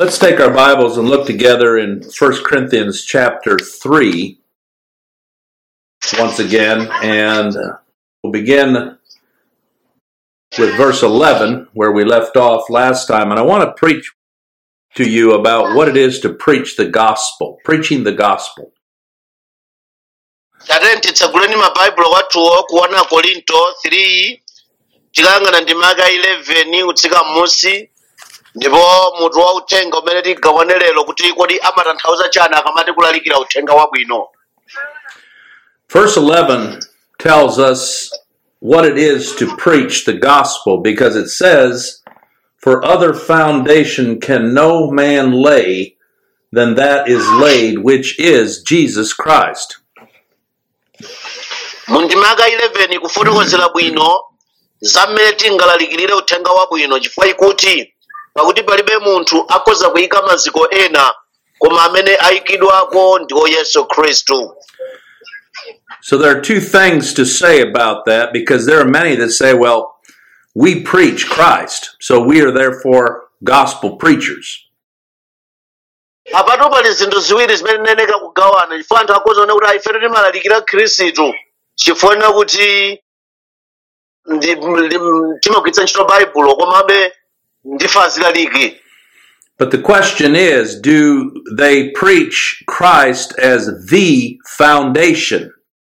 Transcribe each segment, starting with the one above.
Let's take our Bibles and look together in 1 Corinthians chapter 3 once again, and we'll begin with verse 11 where we left off last time. And I want to preach to you about what it is to preach the gospel, preaching the gospel. Tsagulani mabaibulo watuwo kuwana Korinto 3 tikangana ndimaka 11 utsika musi ndipo mutu wa uthenga umene tigawane lero kuti kodi amatanthauza chani akamati kulalikira uthenga wabwino. Verse 11 tells us what it is to preach the gospel, because it says, "For other foundation can no man lay than that is laid, which is Jesus Christ." Mundimaka 11 kufotokozera bwino zamene tingalalikirire uthenga wabwino chifukwa ikuti pakuti palibe munthu akhoza kuyika maziko ena koma amene ayikidwako ndiwo Yesu Khristu. So there are two things to say about that, because there are many that say, well, we preach Christ, so we are therefore gospel preachers. Apatu pali zinthu ziwiri zimene neneka kugawana chifukwa anthu akhoza kuona kuti ife timalalikira Khristu chifukwa kuti timagwiritsa ntchito baibulo komabe ndife azilaliki. But the question is, do they preach Christ as the foundation?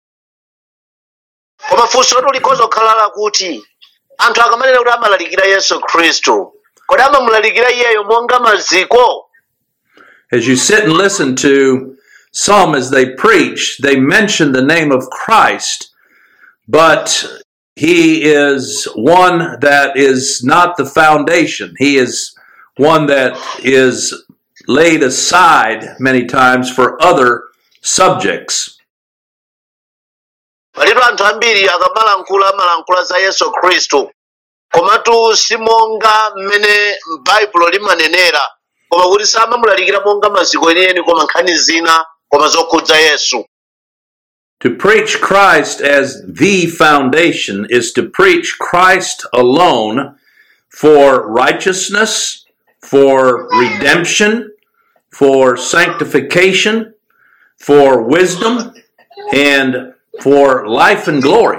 Koma funso likhoza kukhala kuti anthu akamanena kuti amalalikira Yesu Khristu kodi amamulalikira iyeyo monga maziko? As you sit and listen to some as they preach, they mention the name of Christ, but he is one that is not the foundation. He is one that is laid aside many times for other subjects. Palipo anthu ambiri akamalankhula za Yesu Khristu komatu simonga mmene baibulo limanenera, koma kuti samamulalikira monga maziko enieni koma nkhani zina koma zokhudza Yesu. To preach Christ as the foundation is to preach Christ alone for righteousness, for redemption, for sanctification, for wisdom, and for life and glory.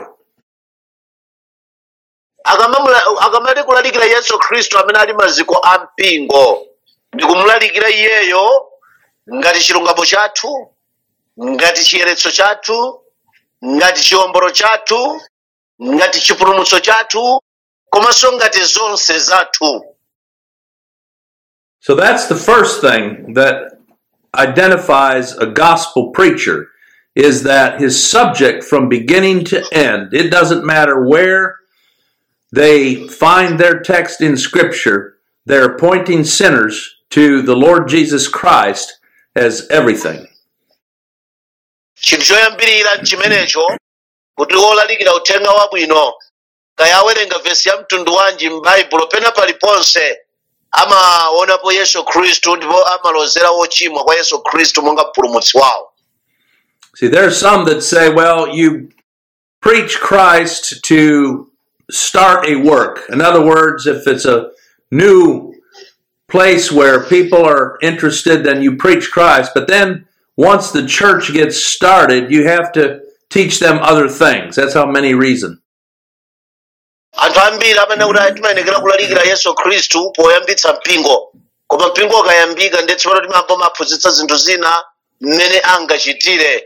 Akamati kulalikira Yesu Khristu amene ali maziko a mpingo ndikumulalikira iyeyo ngati chilungamo chathu, ngati chiyeretso chathu, ngati chiwombolo chathu, ngati chipulumutso chathu, komanso ngati zonse zathu. So that's the first thing that identifies a gospel preacher, is that his subject from beginning to end, it doesn't matter where they find their text in Scripture, they're pointing sinners to the Lord Jesus Christ as everything. Chinthu choyambirira chimenecho kuti wolalikira uthenga wabwino kaya awerenga vesi ya mtundu wanji m'baibulo pena paliponse amaonapo Yesu Khristu ndipo amalozera wochimwa kwa Yesu Khristu monga mpulumutsi wawo. See, there are some that say, well, you preach Christ to start a work. In other words, if it's a new place where people are interested, then you preach Christ. But then once the church gets started, you have to teach them other things. That's how many reason. Anthu ambiri amene kuti timayenekera kulalikira Yesu Khristu poyambitsa mpingo, koma mpingo ukayambika ndetse pano timamva maphunzitsa zinthu zina mmene angachitire.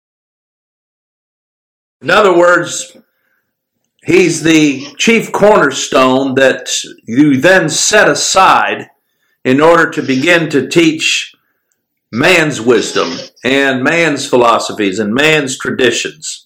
In other words, he's the chief cornerstone that you then set aside in order to begin to teach man's wisdom and man's philosophies and man's traditions.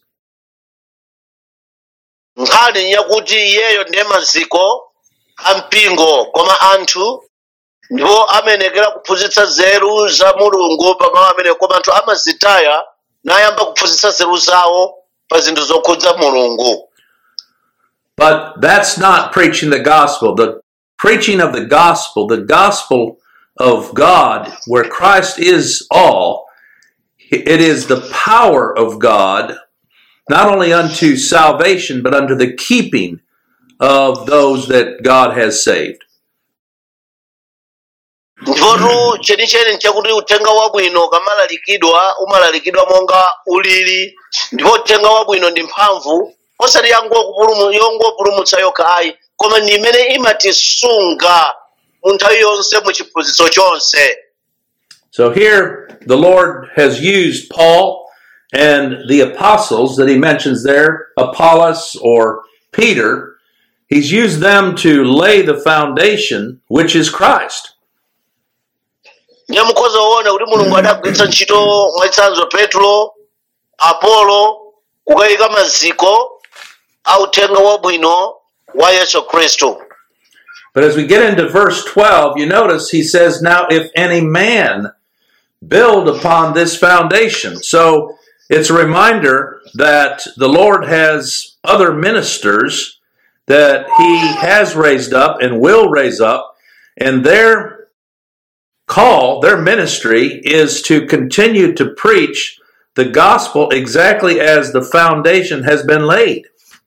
Nkhani yakuti iyeyo ndiye maziko a mpingo koma anthu ndipo amenekera kuphunzitsa zeru za Mulungu pamalo amene koma anthu amazitaya nayamba kuphunzitsa zeru zawo pa zinthu zokhudza Mulungu. But that's not preaching the gospel. The preaching of the gospel of God, where Christ is all, it is the power of God, not only unto salvation, but unto the keeping of those that God has saved. ndipotu chenicheni nchakuti uthenga wabwino kamalalikidwa umalalikidwa monga ulili, ndipo uthenga wabwino ndi mphamvu osati yongopulumutsa yokha ayi, koma ndi imene imatisunga mu nthawi yonse mu chiphunzitso chonse. So here the Lord has used Paul and the apostles that he mentions there, Apollos or Peter. He's used them to lay the foundation, which is Christ. Nyamukhoza uona kuti Mulungu adagwiritsa ntchito mwachitsanzo Petro, Apolo kukayika maziko a uthenga wabwino wa Yesu Khristu. But as we get into verse 12, you notice he says, now if any man build upon this foundation. So it's a reminder that the Lord has other ministers that he has raised up and will raise up, and their call, their ministry is to continue to preach the gospel exactly as the foundation has been laid.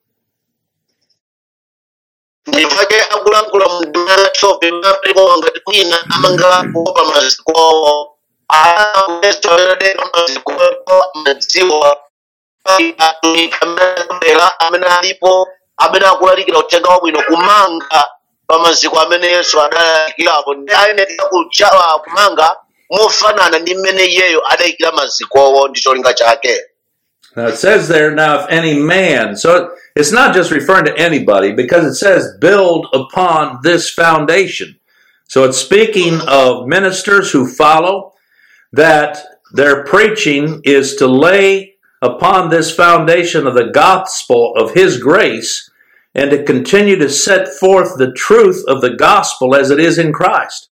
Ndipake akulankhula mu Deuteronomy ndipo ngati kwina amanga kuopa maziko Yesu amadeka maziko madziwa atumiki amene alipo amene akulalikira uthenga wabwino kumanga pa maziko amene Yesu adalayikirapo ndi ayenera kuchawa kumanga mofanana ndi mmene iyeyo adayikira mazikowo ndi cholinga chake. Now it says there, now if any man, so it's not just referring to anybody because it says build upon this foundation. So it's speaking of ministers who follow, that their preaching is to lay upon this foundation of the gospel of his grace and to continue to set forth the truth of the gospel as it is in Christ.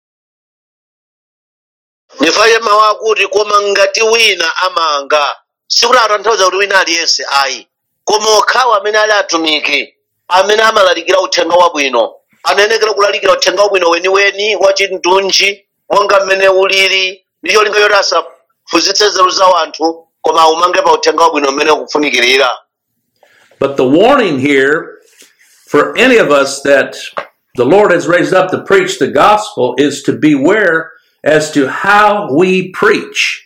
Ndifaye mawu kuti koma ngati wina amanga sikuti atanthauza kuti wina aliyense ayi, koma okhawo amene ali atumiki amene amalalikira uthenga wabwino anayenekera kulalikira uthenga wabwino weniweni wachindunji monga mmene ulili ndi cholinga choti asaphunzitse nzeru za anthu koma umange pa uthenga wabwino mmene ukufunikirira. But the warning here for any of us that the Lord has raised up to preach the gospel is to beware as to how we preach.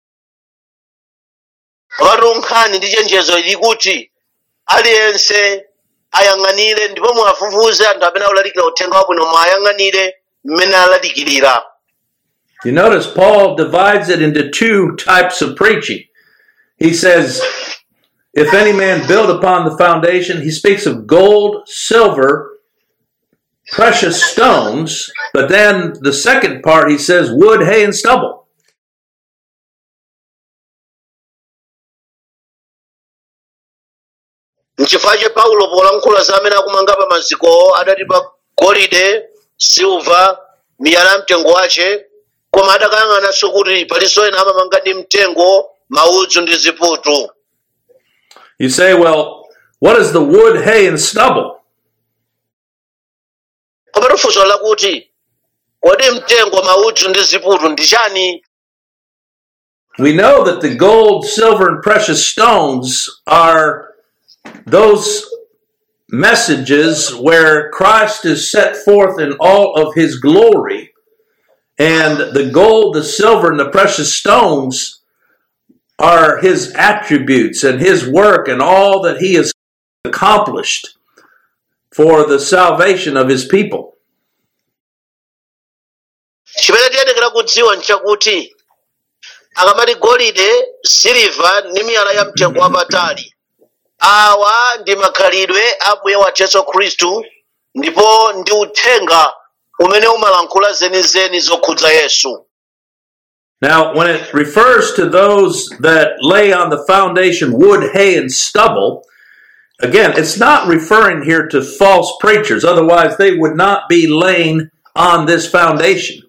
Nkhani ndi chenjezo ili kuti aliyense ayang'anire ndipo muwafufuze anthu amene akulalikira uthenga wabwino mwayang'anire mmene alalikirira. You notice Paul divides it into two types of preaching. He says, if any man build upon the foundation, he speaks of gold, silver, precious stones, but then the second part he says wood, hay, and stubble. Nchifukwa Paulo polankhula za amene akumanga pa maziko adati pa golide, silva, miyala mtengo wace, koma adakayang'ananso kuti palinso ena amamanga ndi mtengo, maudzu ndi ziputu. You say, well, what is the wood, hay, and stubble? Koma funso lakuti kodi mtengo, maudzu ndi ziputu ndi chani? We know that the gold, silver, and precious stones are those messages where Christ is set forth in all of his glory, and the gold, the silver, and the precious stones are his attributes and his work and all that he has accomplished for the salvation of his people. Chimene tiyenekera kudziwa nchakuti akamati golide, siliva ndi miyala ya mtengo wapatali, awa ndi makhalidwe a Mbuye wathu Yesu Khristu ndipo ndi uthenga umene umalankhula zenizeni zokhudza Yesu. Now, when it refers to those that lay on the foundation wood, hay, and stubble, again, it's not referring here to false preachers. Otherwise, they would not be laying on this foundation.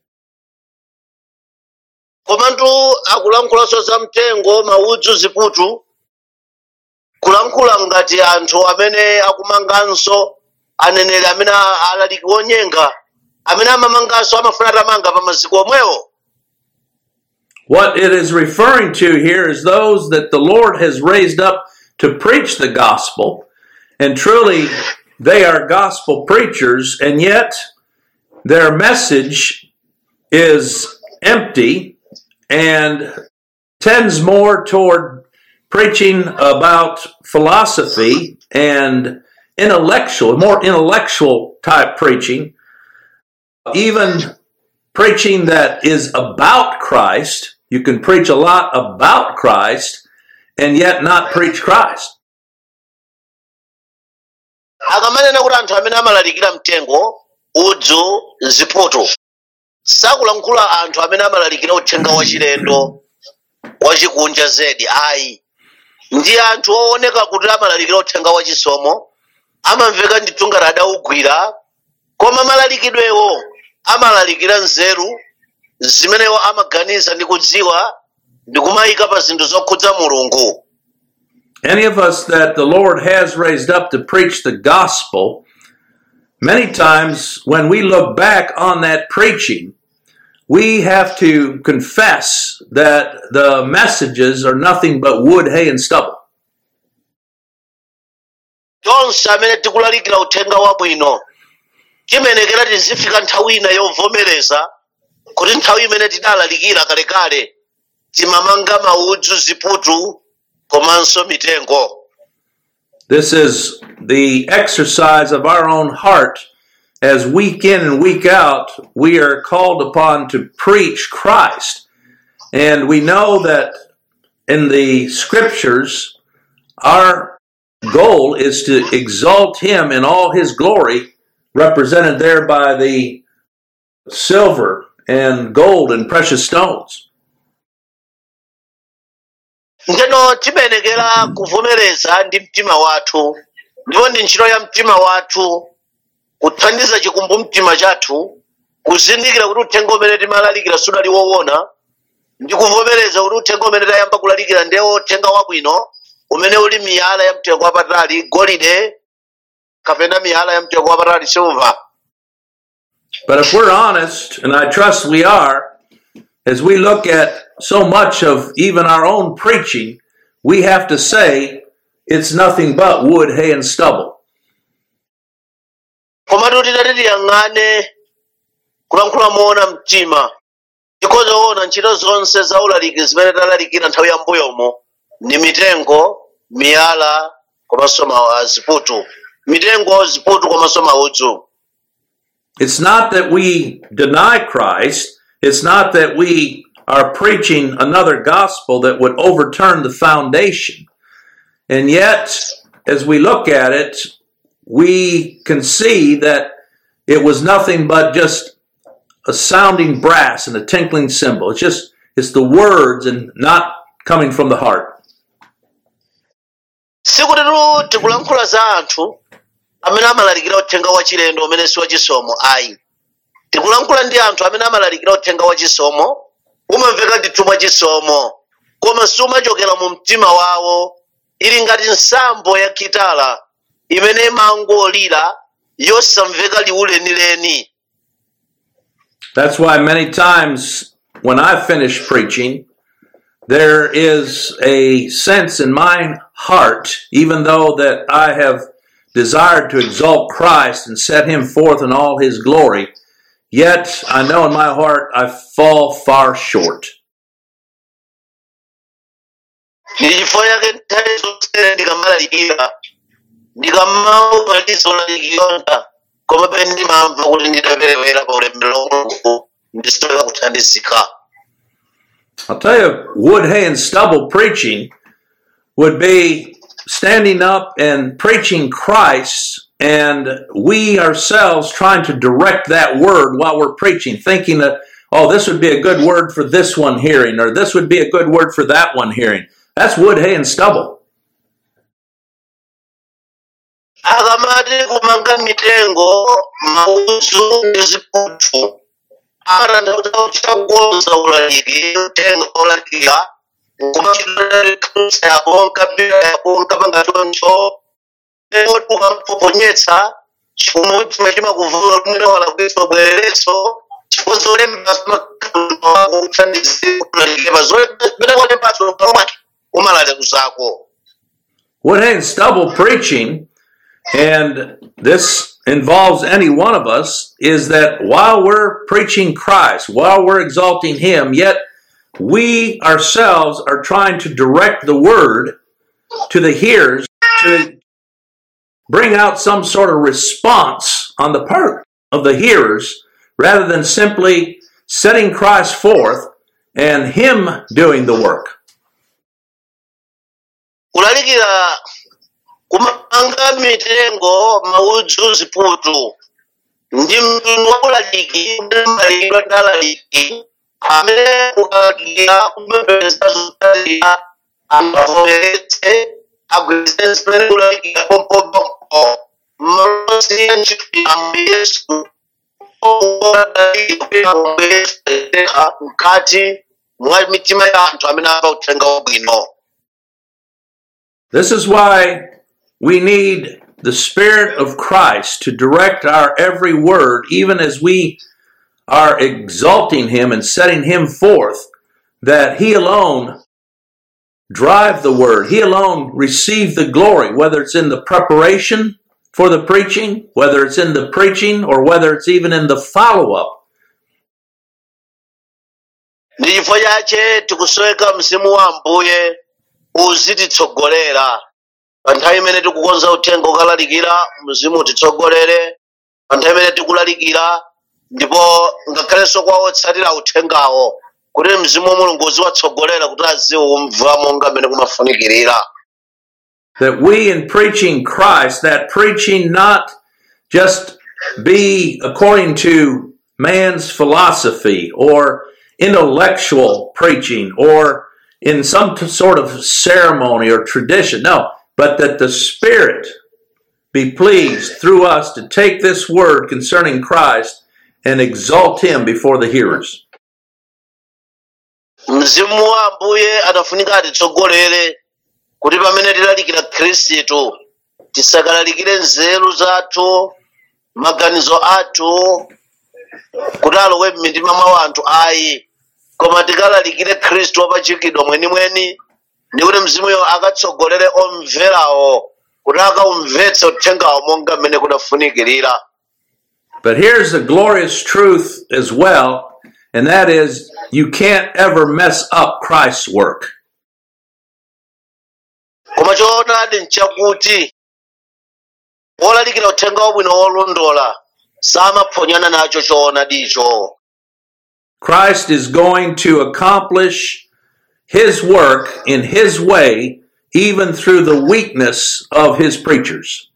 Komandu akulankhulaso za mtengo, maudzu, ziputu, kulankhula ngati anthu amene akumanganso aneneri amene alaliki onyenga amene amamanganso amafuna atamanga pa maziko omwewo. What it is referring to here is those that the Lord has raised up to preach the gospel, and truly they are gospel preachers, and yet their message is empty and tends more toward preaching about philosophy and more intellectual type preaching, even preaching that is about Christ. You can preach a lot about Christ and yet not preach Christ. Akamanena kuti anthu amene amalalikira mtengo, udzu, ziputu. Sakulankhula anthu amene amalalikira uthenga wachilendo, wachikunja zedi, ayi. Ndi anthu ooneka kuti amalalikira uthenga wachisomo, amamveka ndithu ngati adawugwira, koma malalikidwewo amalalikira nzeru, zimenewo amaganiza ndi kudziwa, ndi kumayika pa zinthu zokhudza Mulungu. Any of us that the Lord has raised up to preach the gospel, many times when we look back on that preaching, we have to confess that the messages are nothing but wood, hay, and stubble. Tonse amene tikulalikira uthenga wabwino, timenekera tizifika nthawi ina yovomereza kuti nthawi imene tidalalikira kalekale timamanga maudzu, ziputu, komanso mitengo. This is the exercise of our own heart as week in and week out we are called upon to preach Christ. And we know that in the scriptures our goal is to exalt him in all his glory, represented there by the silver and gold and precious stones. Ngeno timenekera kuvomereza ndi mtima wathu, ndipo ndi ntchito ya mtima wathu kuthandiza chikumbu mtima chathu, kuzindikira kuti uthenga umene timalalikira sudali woona, ndi kuvomereza kuti uthenga umene tayamba kulalikira ndiye uthenga wabwino, umene uli miyala ya mtengo wapatali, golide, kapena miyala ya mtengo wapatali, silver. But if we're honest, and I trust we are, as we look at so much of even our own preaching, we have to say it's nothing but wood, hay, and stubble. Koma tutitati tiyang'ane kulankhula moona mtima, tikozoona ntchito zonse za ulaliki zimene talalikira nthawi ya mbuyomo ndi mitengo, miyala, komanso ziputu. Mitengo, ziputu, komanso maudzu. It's not that we deny Christ. It's not that we are preaching another gospel that would overturn the foundation. And yet, as we look at it, we can see that it was nothing but just a sounding brass and a tinkling cymbal. It's the words and not coming from the heart. Sikuti tikulankhula za anthu amene amalalikira uthenga wachilendo umene si wachisomo, ayi. Tikulankhula ndi anthu amene amalalikira uthenga wachisomo, umamveka ndithu mwachisomo, koma sumachokera mu mtima wawo, ili ngati nsambo ya kitala imene imangolira yosamveka liwu lenileni. That's why many times when I finish preaching, there is a sense in my heart, even though that I have desired to exalt Christ and set him forth in all his glory, yet I know in my heart I fall far short. I'll tell you, wood, hay, and stubble preaching would be standing up and preaching Christ, and we ourselves trying to direct that word while we're preaching, thinking that, oh, this would be a good word for this one hearing, or this would be a good word for that one hearing. That's wood, hay, and stubble. Akamati kumanga mitengo, maudzu ndi ziputu. Chakukonza ulaliki, uthenga ulalika, kumachitulalitsa yako, kapira yako, kapanga choncho, ukamuponyetsa, chimwe chimakuvula kumene walakwitsa bwereretso, chikonzolemba simakhala kuthandizi kulalika, zimene kwalepatso ukamati umalale kuzako. Wood, hay, and stubble preaching, and this involves any one of us is that while we're preaching Christ, while we're exalting Him, yet we ourselves are trying to direct the word to the hearers to bring out some sort of response on the part of the hearers rather than simply setting Christ forth and Him doing the work. kulalikira kumanga mitengo maudzu ziputu ndi mtundu wa ulaliki udamalidwa ndi alaliki amene ukalalikira kupembedza zotalira amavomeretse agwiritse zimene kulalikira pompopompo mmalosi ya ntchito ya Yesu mkati mwa mitima ya anthu amene amva uthenga wabwino. This is why we need the Spirit of Christ to direct our every word, even as we are exalting Him and setting Him forth, that He alone drive the word. He alone receive the glory, whether it's in the preparation for the preaching, whether it's in the preaching, or whether it's even in the follow-up. Ndi chifukwa chache tikusoweka mzimu wa Ambuye uzititsogolera pa nthawi imene tikukonza uthenga ukalalikira, mzimu utitsogolere pa nthawi imene tikulalikira, ndipo ngakhalenso kwa otsatira uthengawo kuti mzimu wa Mulungu uziwatsogolera kuti aziwumva monga mmene kumafunikirira. That we in preaching Christ, that preaching not just be according to man's philosophy or intellectual preaching or in some sort of ceremony or tradition. No, but that the Spirit be pleased through us to take this word concerning Christ and exalt Him before the hearers. Mzimu wa Ambuye anafunika atitsogolere kuti pamene tilalikira Khristu tisakalalikire nzeru zathu, maganizo athu kuti alowe m'mitima mwa anthu ayi, koma tikalalikire Khristu wopachikidwa mwenimweni, ndi kuti mzimuyo akatsogolere omverawo kuti akaumvetse uthengawo monga mmene kunafunikirira. But here's the glorious truth as well, and that is you can't ever mess up Christ's work. Koma choonadi nchakuti olalikira uthenga wabwino wolondola samaphonyana nacho choonadicho. Christ is going to accomplish His work in His way, even through the weakness of His preachers.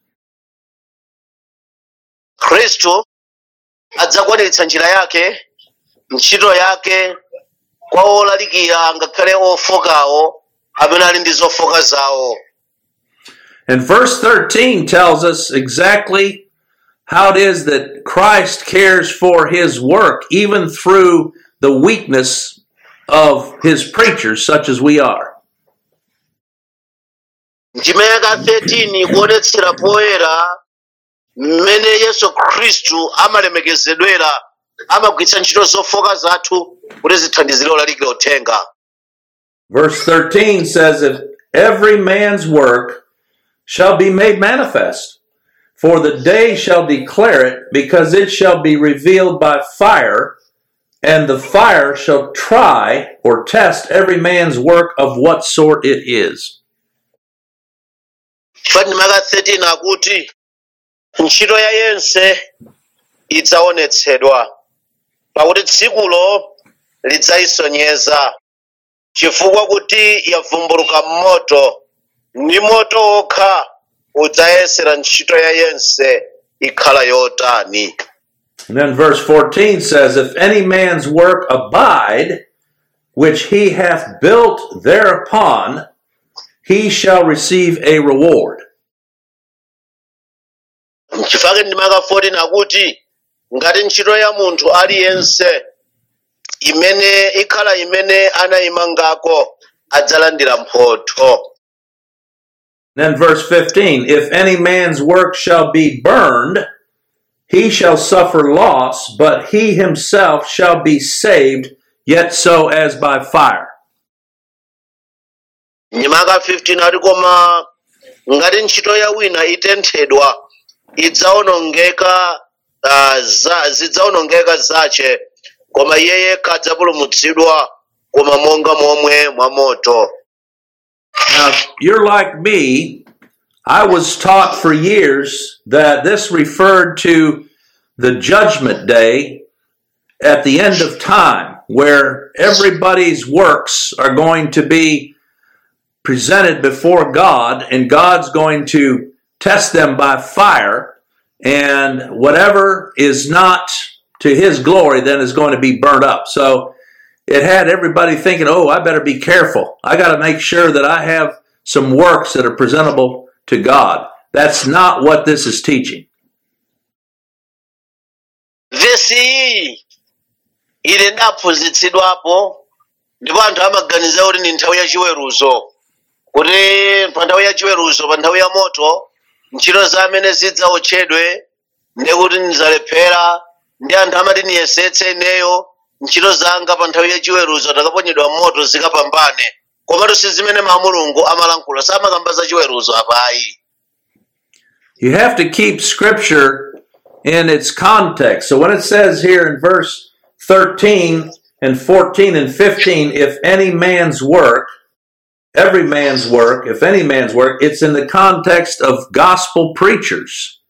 Khristu adzakwaniritsa njira yake, ntchito yake kwa olalikira ngakhale ofokawo amene ali ndi zofoka zawo. And verse 13 tells us exactly how it is that Christ cares for His work, even through the weakness of His preachers, such as we are. Ndimeka 13 kuonetsera poyera mmene Yesu Khristu amalemekezedwera, amagwiritsa ntchito zofoka zathu kuti zithandizire olalikira uthenga. Verse 13 says, "If every man's work shall be made manifest, for the day shall declare it, because it shall be revealed by fire, and the fire shall try or test every man's work of what sort it is." Ndimeka 13 akuti ntchito ya yense idzaonetsedwa, pakuti tsikulo lidzayisonyeza, chifukwa kuti yavumbuluka m'moto, ndi moto wokha udzayesera ntchito ya yense ikhala yotani. And then verse 14 says, "If any man's work abide, which he hath built thereupon, he shall receive a reward." Chifukwa ndimeka 14 akuti ngati ntchito ya munthu aliyense imene ikhala imene anayimangako adzalandira mphotho. Then verse 15, "If any man's work shall be burned, he shall suffer loss, but he himself shall be saved, yet so as by fire." Ndimeka 15 ati koma ngati ntchito ya wina itenthedwa idzaonongeka, zidzaonongeka zace, koma iye yekha adzapulumutsidwa koma monga momwe mwa moto. Now, if you're like me, I was taught for years that this referred to the judgment day at the end of time, where everybody's works are going to be presented before God, and God's going to test them by fire, and whatever is not to his glory then is going to be burnt up. So it had everybody thinking, oh, I better be careful. I got to make sure that I have some works that are presentable to God. That's not what this is teaching. Vesi iyi ili ndaphunzitsidwapo ndipo anthu amaganiza kuti ndi nthawi ya chiweruzo, kuti pa nthawi ya chiweruzo, pa nthawi ya moto, ntchito za amene zidzaotchedwe ndi kuti ndizalephera, ndi anthu amati niyesetse ineyo ntchito zanga pa nthawi ya chiweruzo takaponyedwa moto zikapambane. Komatu si zimene Mulungu amalankhula, samakamba za chiweruzo apayi. You have to keep Scripture in its context. So when it says here in verse 13 and 14 and 15, if any man's work, every man's work, if any man's work, it's in the context of gospel preachers.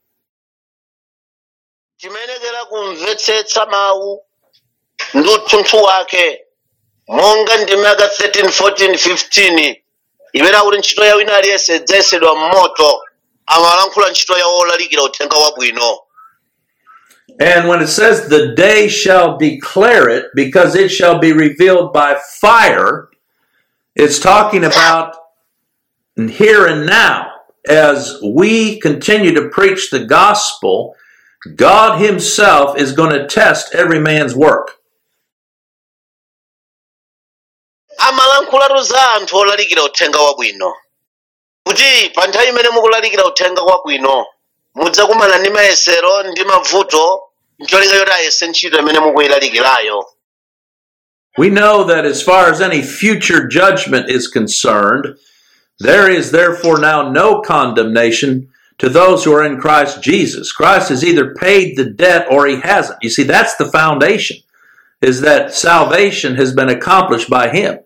Chimenekera kumvetsetsa mawu ndi uthunthu wake, monga ndimaka 13, 14, 15 imene akuti ntchito ya wina aliyense idzayesedwa m'moto, amalankhula ntchito yawo olalikira uthenga wabwino. And when it says the day shall declare it, because it shall be revealed by fire, it's talking about here and now. As we continue to preach the gospel, God himself is going to test every man's work. Amalankhulatu za anthu olalikira uthenga wabwino, kuti pa nthawi imene mukulalikira uthenga wabwino mudzakumana ndi mayesero ndi mavuto, ncholinga choti ayese ntchito imene mukuyilalikirayo. We know that as far as any future judgment is concerned, there is therefore now no condemnation to those who are in Christ Jesus. Christ has either paid the debt or he hasn't. You see, that's the foundation, is that salvation has been accomplished by him.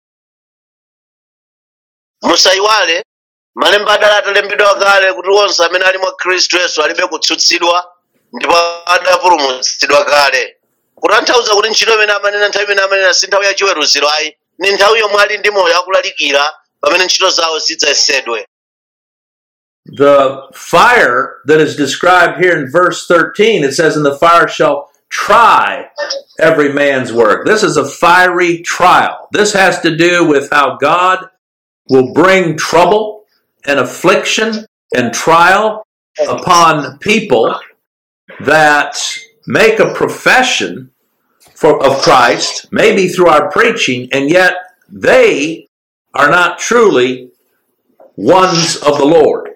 Musayiwale, malemba adala atalembedwa kale kuti onse amene ali mwa Khristu Yesu alibe kutsutsidwa ndipo adapulumutsidwa kale. Kutanthauza kuti ntchito imene amanena nthawi imene amanena si nthawi ya chiweruziro ayi, ni nthawi yomwe ali ndi moyo akulalikira pamene ntchito zawo zidzayesedwe. The fire that is described here in verse 13, it says, and the fire shall try every man's work. This is a fiery trial. This has to do with how God will bring trouble and affliction and trial upon people that make a profession of Christ, maybe through our preaching, and yet they are not truly ones of the Lord.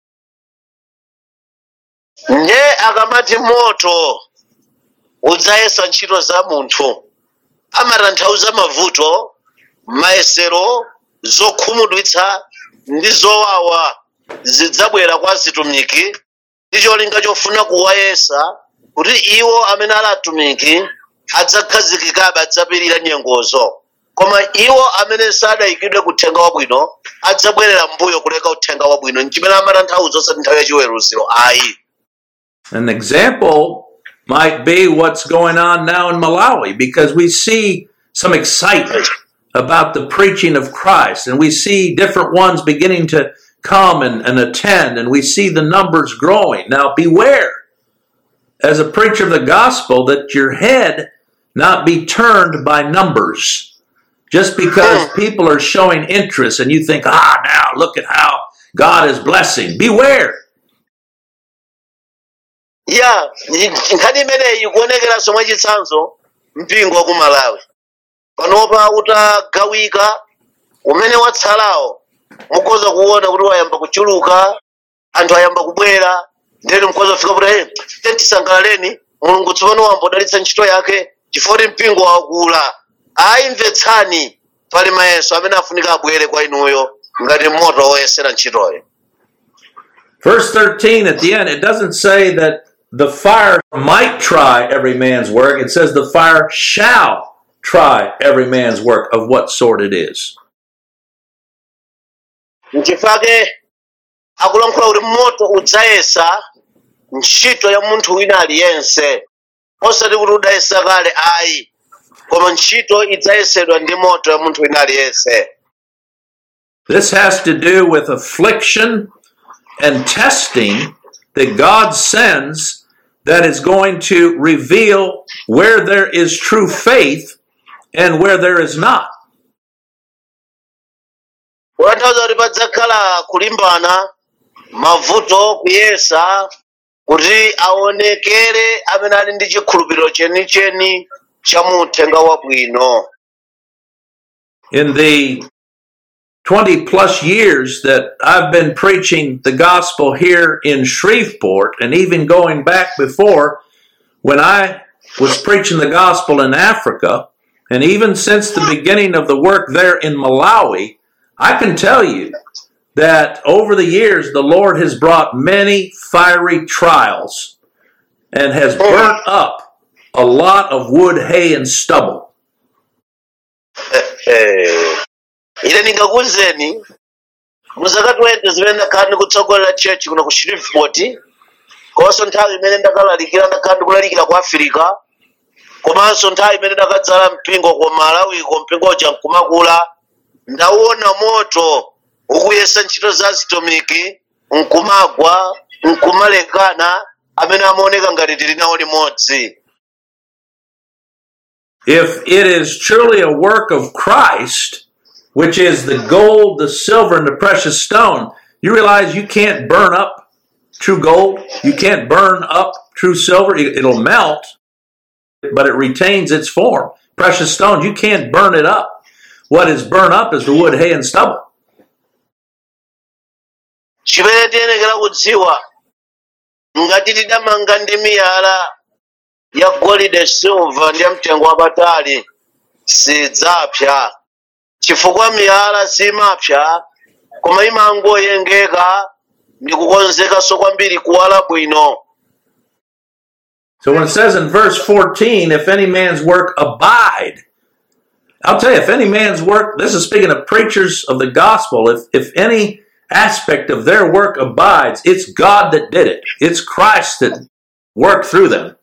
Nje akamati moto udzayesa ntchito za munthu, amatanthauza mavuto, mayesero, zokhumudwitsa ndi zowawa zidzabwera kwa atumiki, ndi cholinga chofuna kuwayesa kuti iwo amene ali atumiki adzakhazikikabe, adzapirira nyengozo. Koma iwo amene sadayikidwe kuthenga wabwino adzabwerera mbuyo kuleka uthenga wabwino, nchimene amatanthauza osati nthawi ya chiweruziro ayi. An example might be what's going on now in Malawi, because we see some excitement about the preaching of Christ, and we see different ones beginning to come and attend, and we see the numbers growing. Now beware, as a preacher of the gospel, that your head not be turned by numbers. Just because people are showing interest and you think, now look at how God is blessing. Beware. Ya, nkhani imeneyi ikuonekera somwe chitsanzo mpingo wa ku Malawi. Panopa utagawika, umene watsalawo mukhoza kuona kuti wayamba kuchuluka, anthu ayamba kubwera, ndeni mukhoza kufika kuti tisangalaleni, Mulungu tsopano wambodalitsa ntchito yake, chifukwa mpingo wakula. Ayimvetsani, pali mayeso amene afunika abwere kwa inuyo ngati moto woyesera ntchitoyo. Verse 13 at the end, it doesn't say that the fire might try every man's work. It says the fire shall try every man's work of what sort it is. Nchifake akulankhula kuti moto udzayesa ntchito ya munthu wina aliyense, osati kuti udayesa kale ayi, koma ntchito idzayesedwa ndi moto ya munthu wina aliyense. This has to do with affliction and testing that God sends that is going to reveal where there is true faith and where there is not. Kutanthauza kuti padzakhala kulimbana, mavuto, kuyesa, kuti aonekere amene ali ndi chikhulupiriro chenicheni cha uthenga wabwino. In the 20 plus years that I've been preaching the gospel here in Shreveport, and even going back before when I was preaching the gospel in Africa, and even since the beginning of the work there in Malawi, I can tell you that over the years the Lord has brought many fiery trials and has burnt up a lot of wood, hay, and stubble. Ine ndingakuzeni muzaka 20 zimene ndakhala ndikutsogolera church kuno ku Shreveport, komanso nthawi imene ndakalalikira ndakhala ndikulalikira ku Africa, komanso nthawi imene ndakadzala mpingo ku Malawi ko mpingo uja nkumakula, ndawona moto ukuyesa ntchito za atumiki nkumagwa nkumalekana amene amaoneka ngati tili nawo limodzi. If it is truly a work of Christ, which is the gold, the silver, and the precious stone, you realize you can't burn up true gold. You can't burn up true silver. It'll melt, but it retains its form. Precious stones, you can't burn it up. What is burned up is the wood, hay, and stubble. Chimene tiyenekera kudziwa ngati tidamanga ndi miyala ya golide, silver ndi mtengo wapatali sidzapsa, chifukwa miyala simapsa koma imangoyengeka ndi kukonzekanso kwambiri kuwala bwino. So when it says in verse 14, if any man's work abide, I'll tell you, if any man's work, this is speaking of preachers of the gospel, if any aspect of their work abides, it's God that did it. It's Christ that worked through them.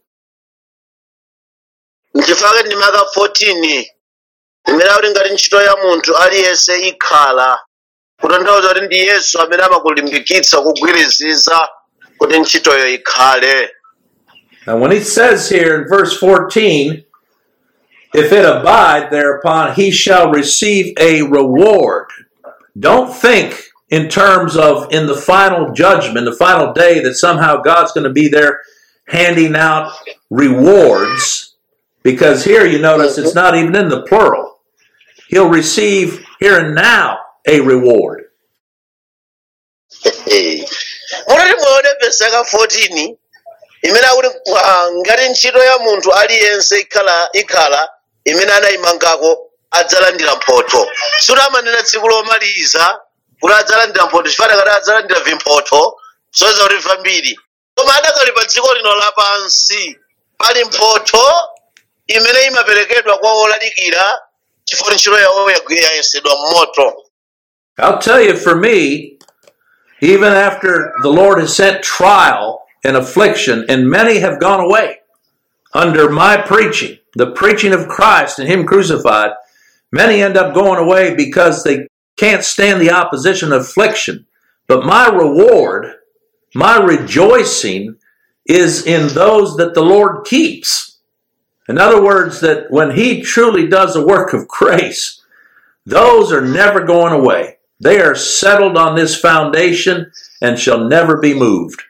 Nchifake ndi maka 14 imene kuti ngati ntchito ya munthu aliyense ikhala, kutanthauza kuti ndi Yesu amene amakulimbikitsa kugwiriziza kuti ntchitoyo ikhale. Now when he says here in verse 14, if it abide thereupon, he shall receive a reward. Don't think in terms of in the final judgment, the final day, that somehow God's going to be there handing out rewards, because here you notice it's not even in the plural. He'll receive here and now a reward. Mutati muone verse 14 imene akuti ngati ntchito ya munthu aliyense ikhala imene anayimangako adzalandira mphotho. Sutamanena tsiku lomaliza kuti adzalandira mphotho, chifukwa ngati adzalandira vimphotho zoyeza kuti vambiri, koma adakali pa dziko lino lapansi pali mphotho imene imaperekedwa kwa olalikira chifukwa ntchito yawo yayesedwa m'moto. I'll tell you, for me, even after the Lord has sent trial and affliction, and many have gone away under my preaching, the preaching of Christ and Him crucified, many end up going away because they can't stand the opposition of affliction. But my reward, my rejoicing, is in those that the Lord keeps. In other words, that when He truly does the work of grace, those are never going away. They are settled on this foundation and shall never be moved.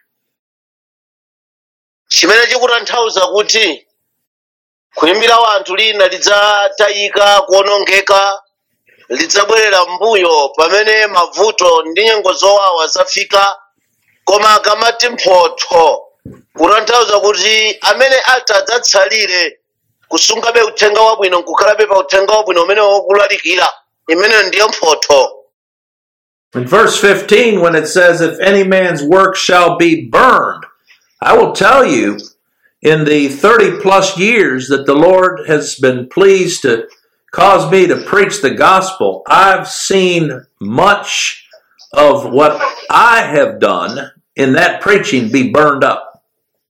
Chimene chikutanthauza kuti kuyimbira wanthu lina lidzatayika, kuonongeka, lidzabwerera mbuyo pamene mavuto ndi nyengo zowawa zafika, koma akamati mphotho kutanthauza kuti amene adzatsalire kusungabe uthenga wabwino, nkukhalabe pa uthenga wabwino umene wokulalikira, imene ndiyo mphotho. In verse 15, when it says, if any man's work shall be burned, I will tell you, in the 30 plus years that the Lord has been pleased to cause me to preach the gospel, I've seen much of what I have done in that preaching be burned up.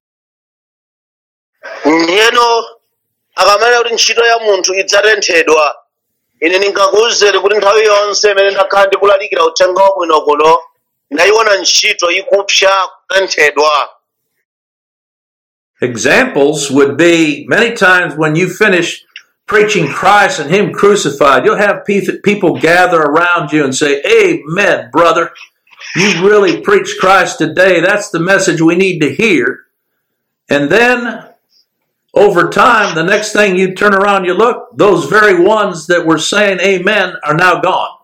Njeno akamana kuti ntchito ya munthu idzatenthedwa. Ine ndingakuwuzeni kuti nthawi yonse imene ndakhala ndikulalikira uthenga wabwino kuno ndayiona ntchito ikupsa kutenthedwa. Examples would be many times when you finish preaching Christ and Him crucified, you'll have people gather around you and say, amen, brother. You really preached Christ today. That's the message we need to hear. And then over time, the next thing you turn around, you look, those very ones that were saying amen are now gone.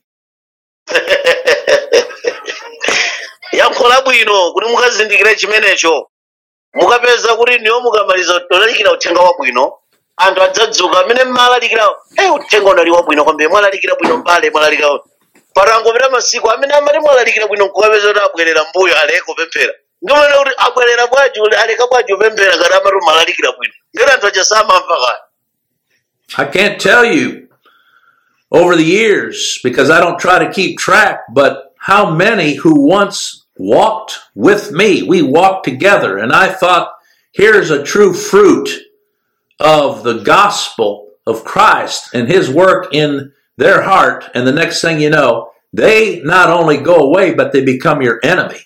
Yankhola bwino kuti mukazindikire chimenecho. Mukapeza kuti ndiwo mukamaliza kulalikira uthenga wabwino, anthu adzadzuka amene mmalalikira, uthenga unali wabwino kwambiri, mwalalikira bwino mbale, mwalalikira. Patangopita masiku amene amati mwalalikira bwino nkukapeza kuti abwerera mbuyo aleka kupemphera. Ndimene kuti abwerera bwanji kuti aleka bwanji kupemphera ngati amati mwalalikira bwino. Ngati anthu achasamamva kale. I can't tell you over the years, because I don't try to keep track, but how many who once walked with me, we walked together, and I thought, here's a true fruit of the gospel of Christ and His work in their heart, and the next thing you know, they not only go away, but they become your enemy.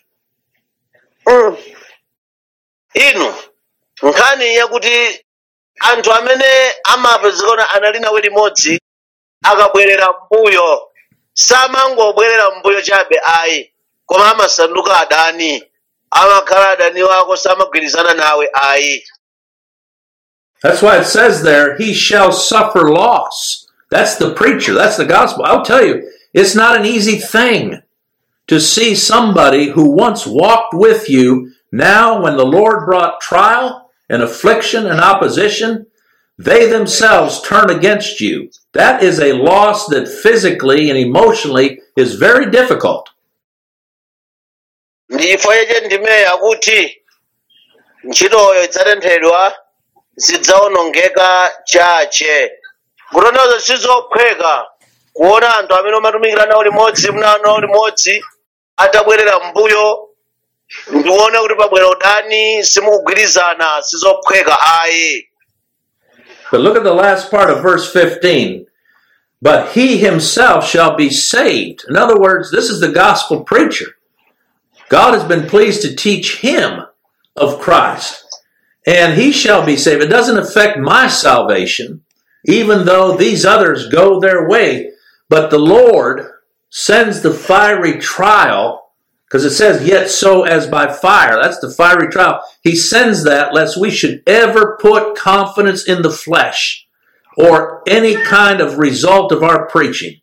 Inu, nkhani yakuti anthu amene amapezekana anali nawe limodzi akabwerera mbuyo, samangobwerera mbuyo chabe ayi, koma amasanduka adani, amakhala adani wako, samagwirizana nawe ayi. That's why it says there, he shall suffer loss. That's the preacher. That's the gospel. I'll tell you, it's not an easy thing to see somebody who once walked with you, now when the Lord brought trial and affliction and opposition, they themselves turn against you. That is a loss that physically and emotionally is very difficult. Ndifo yeje ndime yakuti ntchitoyo idzatenthedwa, zidzawonongeka chache. Kutanthauza sizophweka kuona anthu amene amatumikira nawo limodzi, mnano limodzi, atabwerera mbuyo, ndiwona kuti pabwera udani, simukugwirizana, sizophweka ayi. But look at the last part of verse 15. But he himself shall be saved. In other words, this is the gospel preacher. God has been pleased to teach him of Christ, and he shall be saved. It doesn't affect my salvation, even though these others go their way. But the Lord sends the fiery trial, because it says, yet so as by fire. That's the fiery trial. He sends that lest we should ever put confidence in the flesh or any kind of result of our preaching.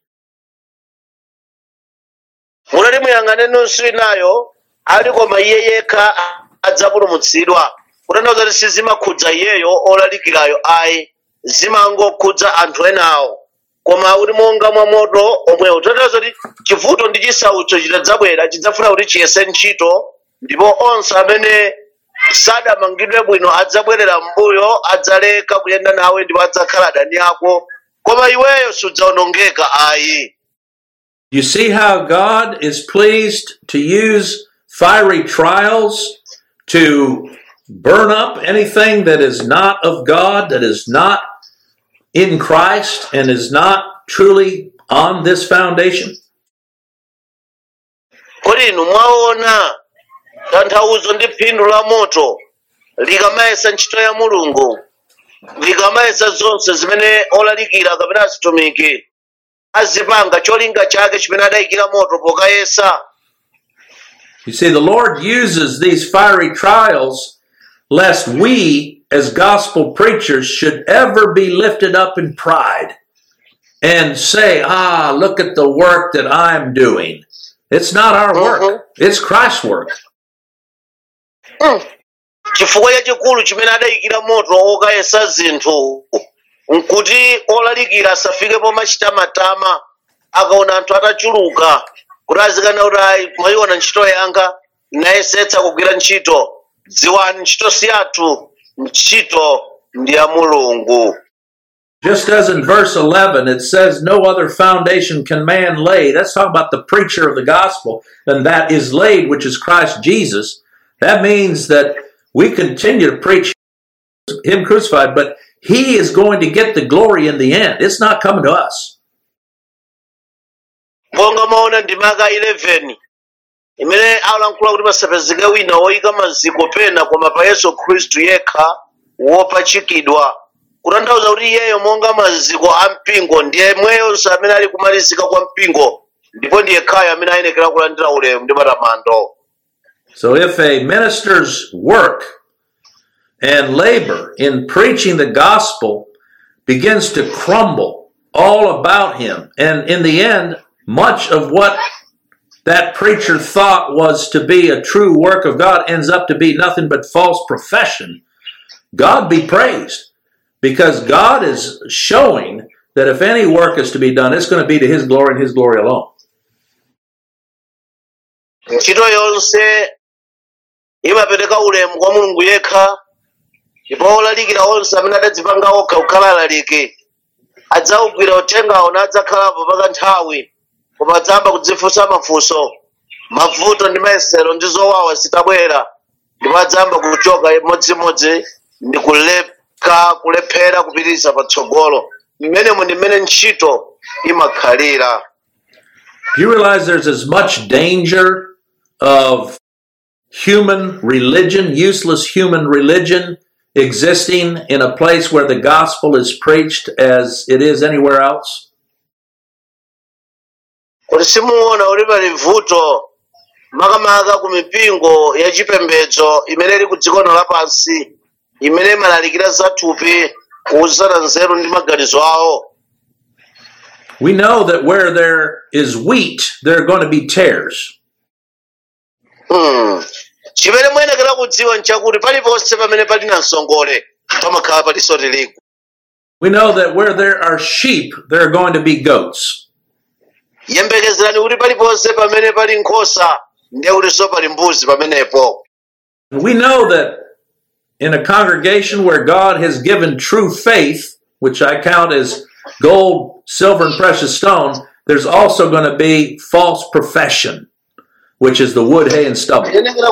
Mulali muyang'ane nonse inayo, ali koma iye yekha adzapulumutsidwa. Kutanthauza kuti sizimakhudza iyeyo olalikirayo ayi, zimangokhudza anthu enawo. Koma kuti monga mwa moto omwewo. Kutanthauza kuti chivuto ndi chisautso chitadzabwera, chidzafuna kuti chiyese ntchito, ndipo onse amene sadamangidwe bwino adzabwerera mbuyo, adzaleka kuyenda nawe ndipo adzakhala adani ako, koma iweyo sudzawonongeka ayi. You see how God is pleased to use fiery trials to burn up anything that is not of God, that is not in Christ, and is not truly on this foundation? Kodi inu mwaona tanthauzo ndi phindu la moto likamayesa ntchito ya Mulungu, likamayesa zonse zimene olalikira kapena azitumiki azipanga cholinga chake chimene adayikira moto pokayesa. You see, the Lord uses these fiery trials lest we, as gospel preachers, should ever be lifted up in pride and say, look at the work that I'm doing. It's not our work. It's Christ's work. Chifukwa chachikulu chimene adayikira moto okayesa zinthu nkuti olalikira asafike pomachita matama akaona anthu atachuluka kuti azikana kuti ayi mwayiona ntchito yanga nayesetsa kugwira ntchito, dziwani ntchito si yathu, ntchito ndi ya Mulungu. Just as in verse 11, it says, no other foundation can man lay. That's talking about the preacher of the gospel, and that is laid, which is Christ Jesus. That means that we continue to preach Him crucified, but He is going to get the glory in the end. It's not coming to us. Monga maona ndimaka 11 imene alankhula kuti pasapezeke wina woyika maziko pena koma pa Yesu Khristu yekha wopachikidwa, kutanthauza kuti iyeyo monga maziko a mpingo ndiye mweyonso amene ali kumalizika kwa mpingo, ndipo ndiye khayo amene ayenekera kulandira ulemu ndi matamando. So if a minister's work and labor in preaching the gospel begins to crumble all about him, and in the end, much of what that preacher thought was to be a true work of God ends up to be nothing but false profession, God be praised, because God is showing that if any work is to be done, it's going to be to His glory and His glory alone. Ntchito yonse imapereka ulemu kwa Mulungu yekha, ndipo olalikira onse amene adadzipanga okha kukhala alaliki adzawugwira uthengawo nadzakhalapo pakanthawi, koma adzayamba kudzifunsa mafunso, mavuto ndi mayesero ndi zowawa zitabwera, ndipo adzayamba kuchoka modzimodzi ndi kulephera kupitiriza patsogolo. Mmenemu ndi mmene ntchito imakhalira. Do you realize there's as much danger of human religion, useless human religion, existing in a place where the gospel is preached as it is anywhere else? Kuti simuona kuti pali vuto makamaka ku mipingo yachipembedzo imene ili ku dziko lapansi, imene imalalikira zathupi kuwuzana nzeru ndi maganizo awo. We know that where there is wheat, there are going to be tares. Chimene muyenekera kudziwa nchakuti paliponse pamene pali namsongole pamakhala palinso tirigu. We know that where there are sheep, there are going to be goats. Yembekezerani kuti paliponse pamene pali nkhosa ndiye kutinso pali mbuzi pamenepo. We know that in a congregation where God has given true faith, which I count as gold, silver, and precious stone, there's also going to be false profession, which is the wood, hay, and stubble.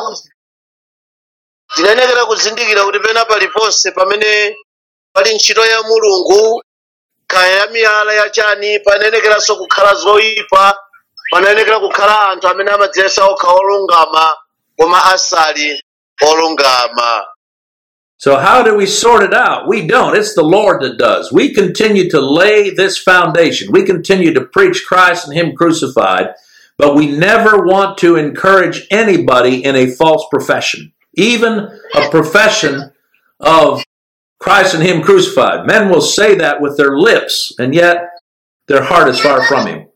Tinenekera kuzindikira kuti pena paliponse pamene pali ntchito ya Mulungu, kaya ya miyala yachani, panenekeranso kukhala zoyipa, panenekera kukhala anthu amene amadziyesa okha olungama koma asali olungama. So how do we sort it out? We don't. It's the Lord that does. We continue to lay this foundation. We continue to preach Christ and Him crucified, but we never want to encourage anybody in a false profession, even a profession of Christ and Him crucified. Men will say that with their lips, and yet their heart is far from Him.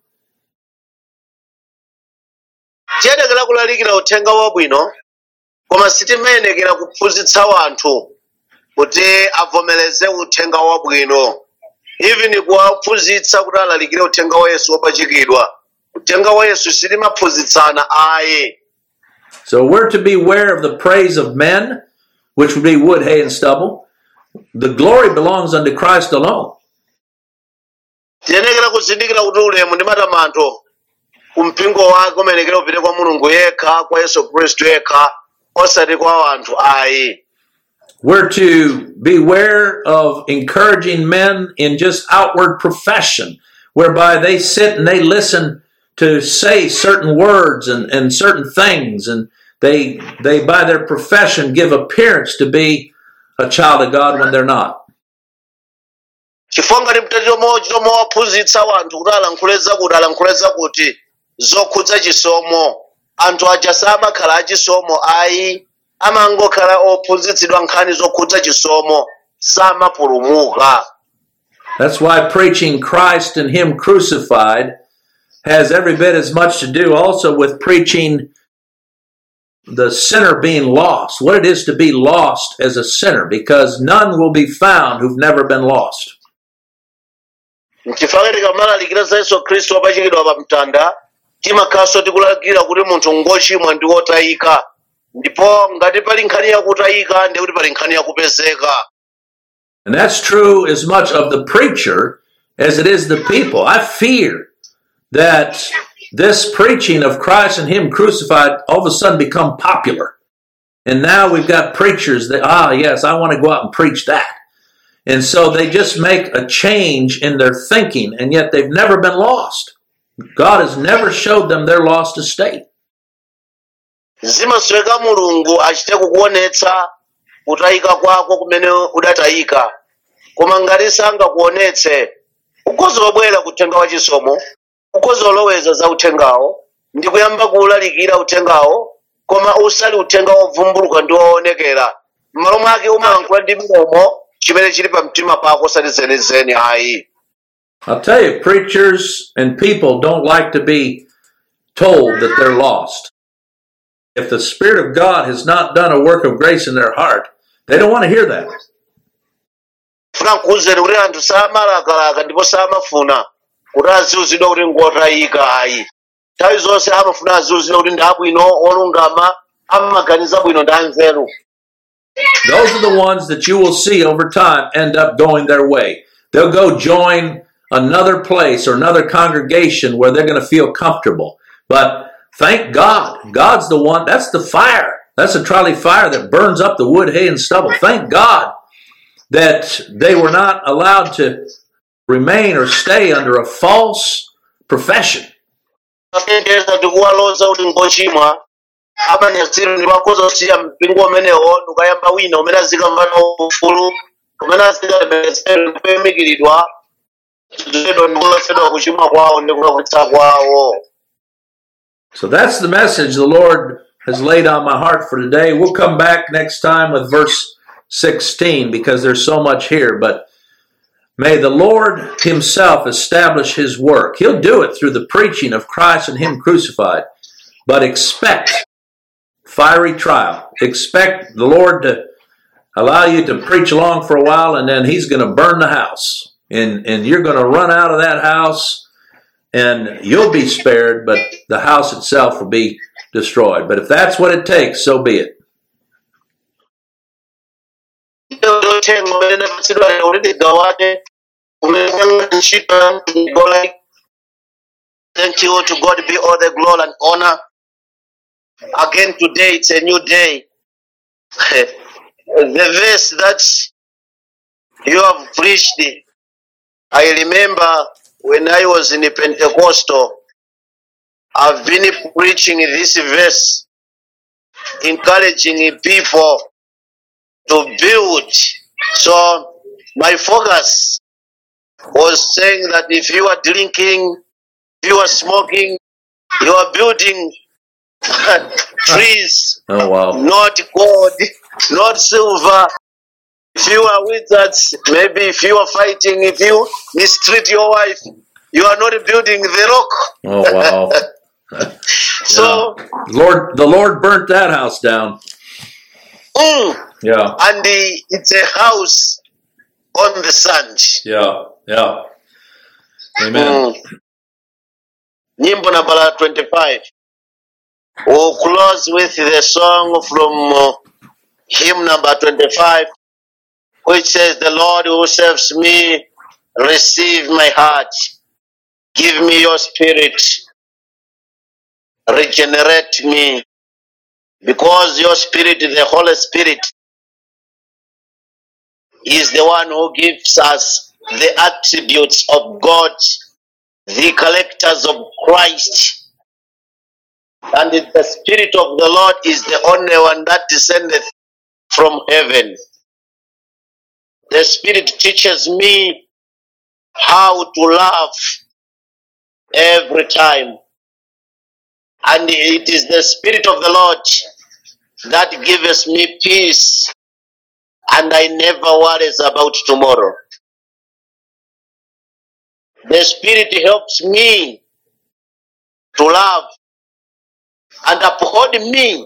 Tiyenekera kulalikira uthenga wabwino, koma sitimayenekera kuphunzitsa wanthu kuti avomereze uthenga wabwino. Even kuwaphunzitsa kuti alalikire uthenga wa Yesu wopachikidwa. Uthenga wa Yesu sitimaphunzitsana ayi. So we're to beware of the praise of men, which would be wood, hay, and stubble. The glory belongs unto Christ alone. Tiyenekera kuzindikira kuti ulemu ndi matamando kumpingo wake umenekera upite kwa Mulungu yekha, kwa Yesu Khristu yekha, osati kwa anthu ayi. We're to beware of encouraging men in just outward profession, whereby they sit and they listen to say certain words and certain things, and they by their profession give appearance to be a child of God when they're not. Chifukwa ngati mtatiro mowaphunzitsa wanthu kuti alankhuleza kuti zokhudza chisomo, anthu aja samakhala achisomo ayi, amangokhala ophunzitsidwa nkhani zokhudza chisomo, samapulumuka. That's why preaching Christ and Him crucified has every bit as much to do also with preaching the sinner being lost, what it is to be lost as a sinner, because none will be found who've never been lost. N'chifukwa tikamalalikira za Yesu Khristu wopachikidwa pa mtanda, timakhalanso tikulalikira kuti munthu ngochimwa ndi wotayika, ndipo ngati pali nkhani yakutayika ndiye kuti pali nkhani yakupezeka. And that's true as much of the preacher as it is the people. I fear that this preaching of Christ and Him crucified all of a sudden become popular. And now we've got preachers that, yes, I want to go out and preach that. And so they just make a change in their thinking, and yet they've never been lost. God has never showed them their lost estate. Zimasweka Mulungu achite kukuonetsa kutayika kwako kumene udatayika. Koma ngati sangakuonetse, ukhoza wabwera kuthenga wachisomo, ukhoza oloweza za uthengawo, ndi kuyamba kuwulalikira uthengawo, koma usali uthenga wovumbuluka ndi woonekera. M'malo mwake umayankhula ndi milomo chimene chili pa mtima pako osati zenizeni ayi. I'll tell you, preachers and people don't like to be told that they're lost. If the Spirit of God has not done a work of grace in their heart, they don't want to hear that. Funa kuwuzeni kuti anthu samalakalaka ndipo samafuna kuti aziwuzidwa kuti ngotayika ayi. Nthawi zonse amafuna aziwuzidwa kuti ndi abwino olungama, amaganiza bwino ndi anzeru. Those are the ones that you will see over time end up going their way. They'll go join another place or another congregation where they're going to feel comfortable. But thank God, God's the one, that's the fire. That's a trolley fire that burns up the wood, hay, and stubble. Thank God that they were not allowed to remain or stay under a false profession. Abanyasiru nibakoze osiya mpingo umenewo nukayamba wina umene azikamvana ufulu umene azikambesere kupemikiridwa zedwa ndikulafedwa kuchimwa kwawo ndi kulakutsa kwawo. So that's the message the Lord has laid on my heart for today. We'll come back next time with verse 16 because there's so much here, but may the Lord Himself establish His work. He'll do it through the preaching of Christ and Him crucified, but expect fiery trial. Expect the Lord to allow you to preach along for a while, and then He's going to burn the house. And you're going to run out of that house, and you'll be spared, but the house itself will be destroyed. But if that's what it takes, so be it. Thank you. To God be all the glory and honor. Again, today it's a new day. The verse that you have preached, I remember when I was in the Pentecostal, I've been preaching this verse, encouraging people to build. So my focus was saying that if you are drinking, if you are smoking, you are building trees, Oh, wow. not gold, not silver. If you are wizards, maybe if you are fighting, if you mistreat your wife, you are not building the rock. Oh, wow. So, The Lord burnt that house down. Yeah, and it's a house on the sand. yeah. Amen. Nyimbo number 25. We'll close with the song from hymn number 25, which says, "The Lord who saves me, receive my heart. Give me your spirit. Regenerate me. Because your spirit, the Holy Spirit, is the one who gives us the attributes of God, the characters of Christ. And the Spirit of the Lord is the only one that descendeth from heaven. The Spirit teaches me how to love every time. And it is the Spirit of the Lord that gives me peace, and I never worry about tomorrow. The Spirit helps me to love and uphold me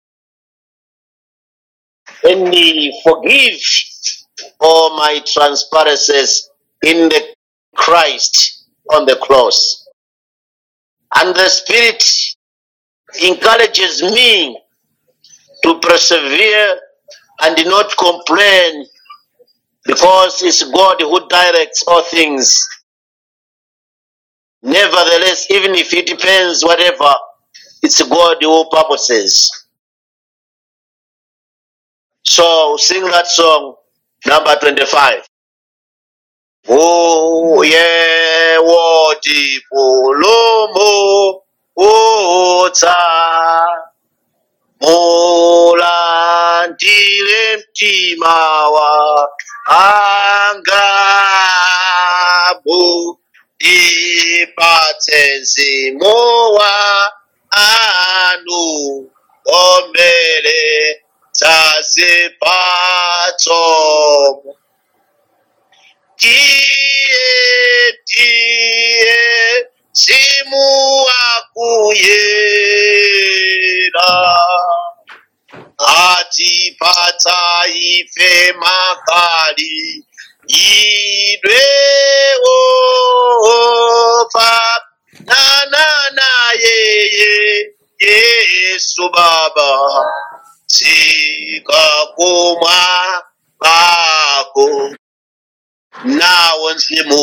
and forgive all my transgressions in the Christ on the cross. And the Spirit encourages me to persevere and not complain, because it's God who directs all things. Nevertheless, even if it depends, whatever, it's God who purposes. So sing that song, number 25. Oh, yeah, what Polomo, oh, mulandile mtima wa angabu ipate mzimu wa anu ombele tasipatso tie simu akuyela atipata ife makali idwewo fa na yeye Yesu Baba sikakuma bako nawo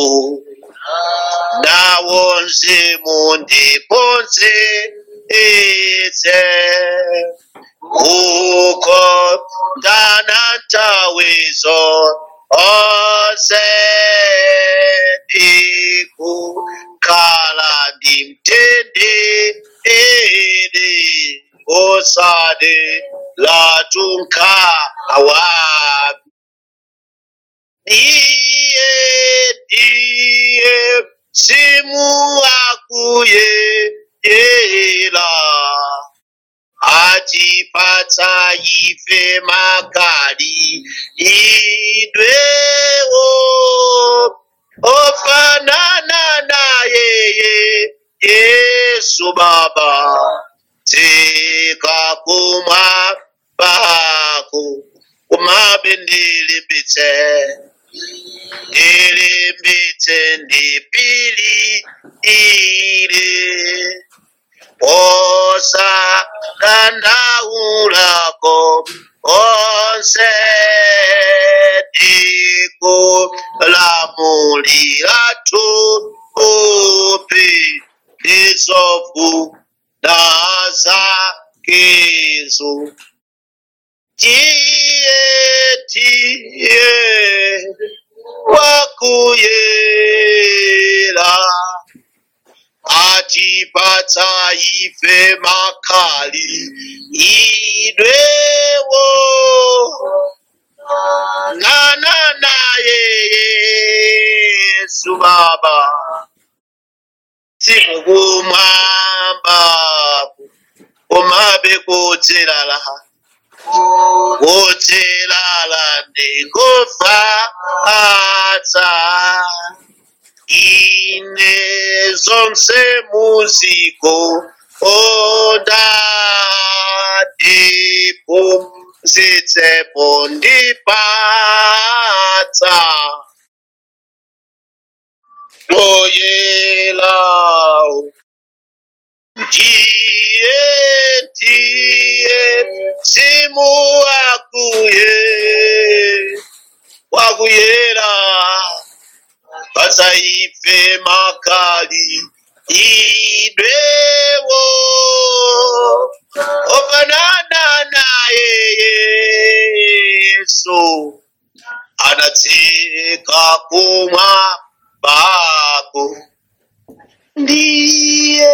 nzimu ndiponse ite uko ndanantawizo osetiku kala dimtende ede osade latunka awabi iye simu akuye yela atipata ife makali idwewo ofanana na yeye Yesu Baba tikakuma bako kumabe ndilimbitse ndipili ile osa kandaulako onse diku lamuliratu upi isofu nasa kisu tie wakuyela atipata ife makali idwewo na Yesu Baba sikumwamba umabe kutelala ndikufa ata ine zonse muziko odadipo zitsepo ndipata oyela ndiye simu wakuyela pasa ife makali idwewo ofanana na Yesu anatika kumwa bako ndiye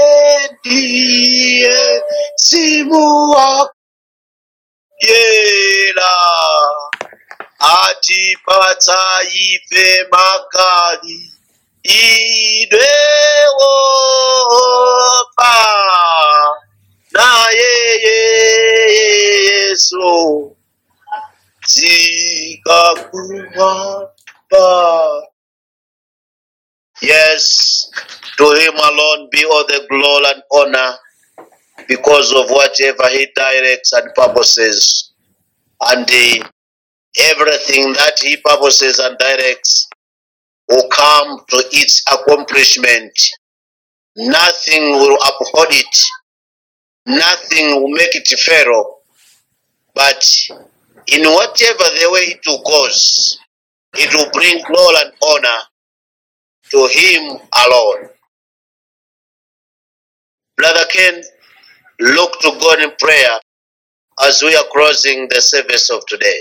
simu wakuyela atipata ife makali idwewo pa na Yesu tikakuwa pa. Yes, to him alone be all the glory and honor, because of whatever he directs and purposes, and everything that he purposes and directs will come to its accomplishment nothing will uphold it, nothing will make it fail, but in whatever the way it will goes, it will bring glory and honor to him alone. Brother Ken, look to God in prayer as we are closing the service of today.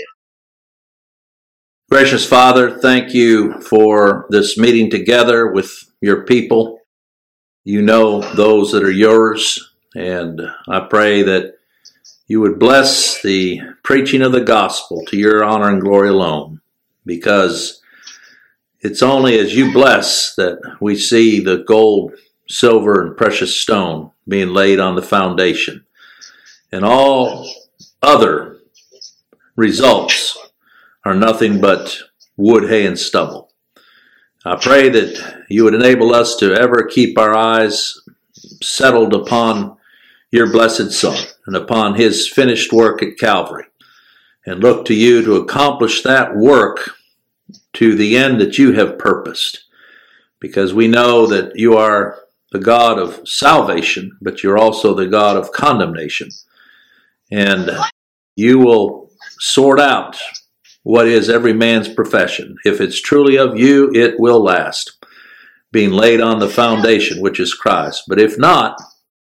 Gracious Father, thank you for this meeting together with your people. You know those that are yours, and I pray that you would bless the preaching of the gospel to your honor and glory alone, because it's only as you bless that we see the gold, silver, and precious stone being laid on the foundation. And all other results are nothing but wood, hay, and stubble. I pray that you would enable us to ever keep our eyes settled upon your blessed Son and upon his finished work at Calvary, and look to you to accomplish that work to the end that you have purposed, because we know that you are the God of salvation, but you're also the God of condemnation, and you will sort out what is every man's profession. If it's truly of you, it will last, being laid on the foundation, which is Christ. But if not,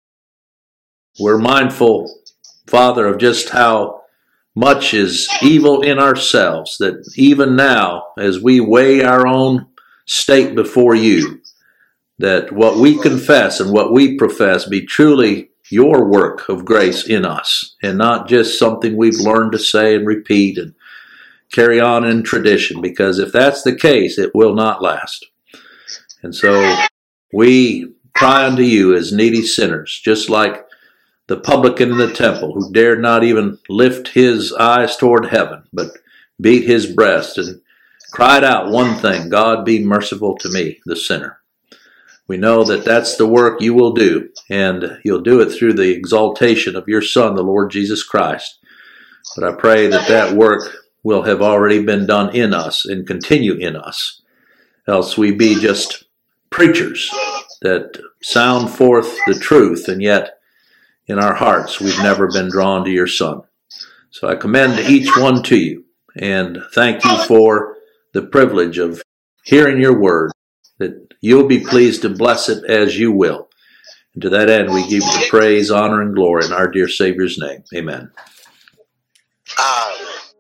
we're mindful, Father, of just how much is evil in ourselves, that even now, as we weigh our own state before you, that what we confess and what we profess be truly your work of grace in us, and not just something we've learned to say and repeat and carry on in tradition, because if that's the case, it will not last. And so we cry unto you as needy sinners, just like the publican in the temple, who dared not even lift his eyes toward heaven, but beat his breast and cried out one thing: God, be merciful to me, the sinner. We know that that's the work you will do, and you'll do it through the exaltation of your Son, the Lord Jesus Christ. But I pray that that work will have already been done in us and continue in us, else we be just preachers that sound forth the truth, and yet in our hearts we've never been drawn to your Son. So I commend each one to you, and thank you for the privilege of hearing your word, that you'll be pleased to bless it as you will. And to that end, we give you the praise, honor, and glory in our dear Savior's name. Amen. Amen.